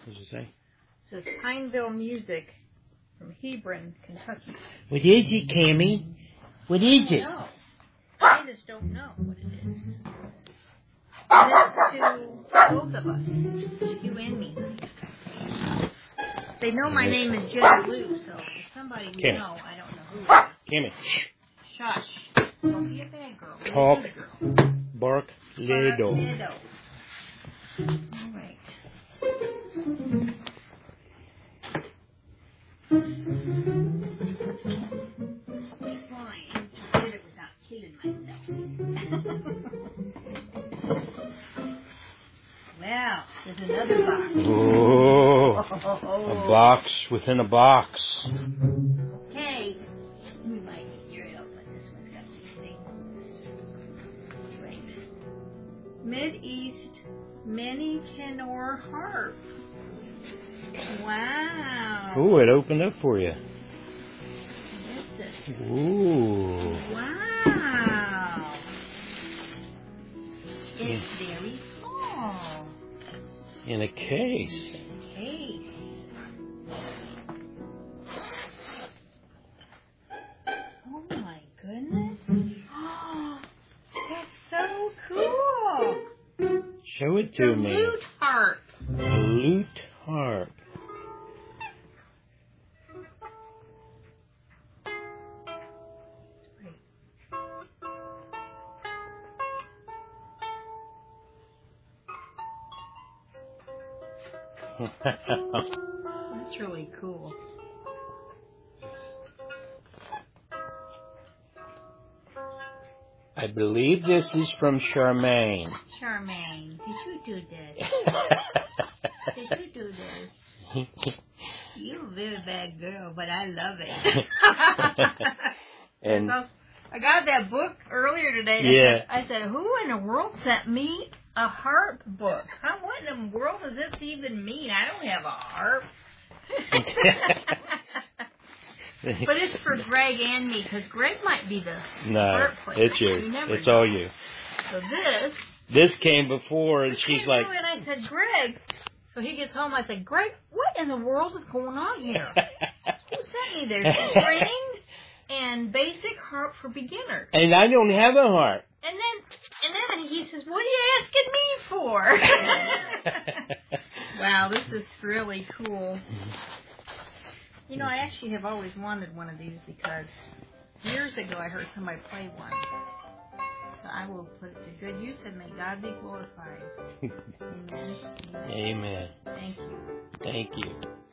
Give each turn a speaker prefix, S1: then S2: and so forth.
S1: What does it say?
S2: It says Pineville Music from Hebron, Kentucky.
S1: What is it, Cammy? What is it?
S2: No. I just don't know what it is. And this is to both of us. You and me. They know my name is Jenny Lou, so if somebody we know, I don't know who it is.
S1: Cammy.
S2: Shush. Don't be a bad girl. Be
S1: Talk.
S2: a good girl.
S1: Bark little.
S2: All right. Fine. I did it without killing myself. Well, there's another box.
S1: Oh, a box within a box.
S2: Okay. We might get your help, but this one's got these things. Right. Mid-East Mini Tenor Harp. Wow.
S1: Ooh, it opened up for you.
S2: This is.
S1: Ooh.
S2: Wow. It's very small.
S1: In a case.
S2: Case. Oh my goodness. Oh, that's so cool.
S1: Show it to
S2: The
S1: me.
S2: lute harp.
S1: Lute harp.
S2: That's really cool.
S1: I believe this is from Charmaine.
S2: Charmaine, did you do this? Did you do this? You're a very bad girl, but I love it.
S1: And
S2: I got that book earlier today.
S1: Yeah.
S2: I said, who in the world sent me a harp book? What in the world does this even mean? I don't have a harp. But it's for Greg and me, because Greg might be the harp player.
S1: It's you. It's
S2: know.
S1: all you.
S2: So
S1: This came before, and she's like...
S2: And I said, Greg. So he gets home, I said, Greg, what in the world is going on here? Who sent me this? Strings and basic harp for beginners.
S1: And I don't have a harp.
S2: And then he says, what are you asking me for? Wow, this is really cool. You know, I actually have always wanted one of these because years ago I heard somebody play one. So I will put it to good use and may God be glorified. Amen.
S1: Amen.
S2: Thank you.
S1: Thank you.